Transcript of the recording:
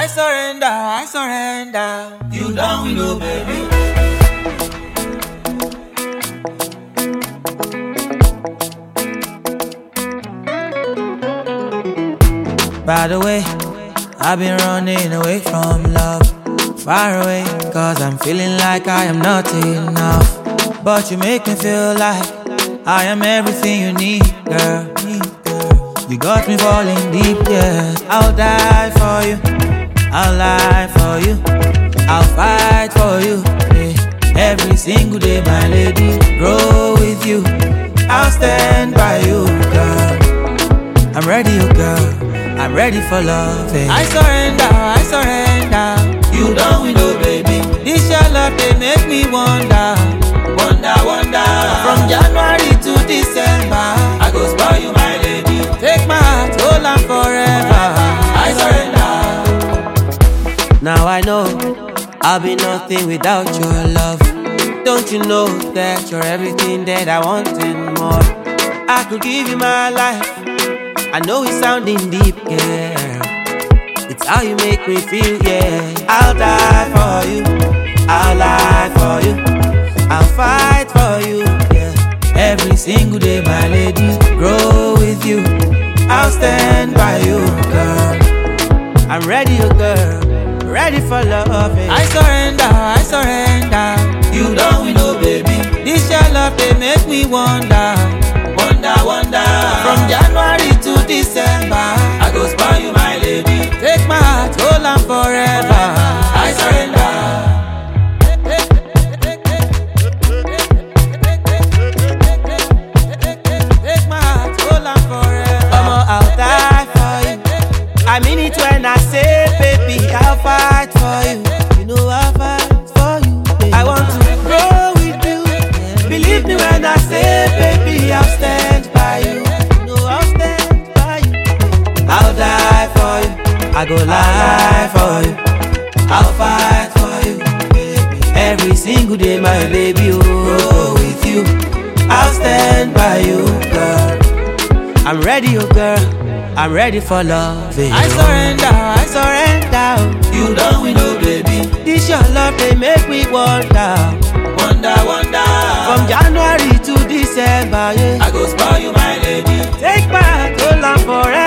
I surrender. You don't win, oh baby. By the way, I've been running away from love, far away, cause I'm feeling like I am not enough. But you make me feel like I am everything you need, girl. You got me falling deep, yeah. I'll die for you, I'll lie for you, I'll fight for you, yeah. Every single day, my lady, grow with you, I'll stand by you, girl. I'm ready, oh girl, I'm ready for love, eh. I surrender. You don't win, oh baby. This your love, they make me wonder. From January to December, I go spoil you, my lady. Take my heart, hold on forever. I surrender. Now I know I'll be nothing without your love. Don't you know that you're everything that I want and more? I could give you my life. I know it's sounding deep, yeah. It's how you make me feel, yeah. I'll die for you, I'll lie for you, I'll fight for you, yeah. Every single day, my lady, grow with you, I'll stand by you, girl. I'm ready, oh girl, ready for love, eh. I surrender. You don't win, oh baby. This your love, they make me wonder. From January to December, I go spoil you, my lady. Take my heart, hold on forever. I surrender. Take my heart, hold on forever. I'll die for you. I mean it when I say, baby, I'll fight for you. You know I'll fight for you, baby. I want to grow with you. Believe me when I say, baby, I'll stand by you. You know I'll stand by you. I'll die for you, I go lie for you, I'll fight for you, baby. Every single day, my baby, oh, grow with you, I'll stand by you, girl. I'm ready, oh girl, I'm ready for love, baby. I surrender. You don't win, oh baby. This your love, they make me wonder. From January to December, yeah. I go spoil you, my lady. Take my heart, hold on forever.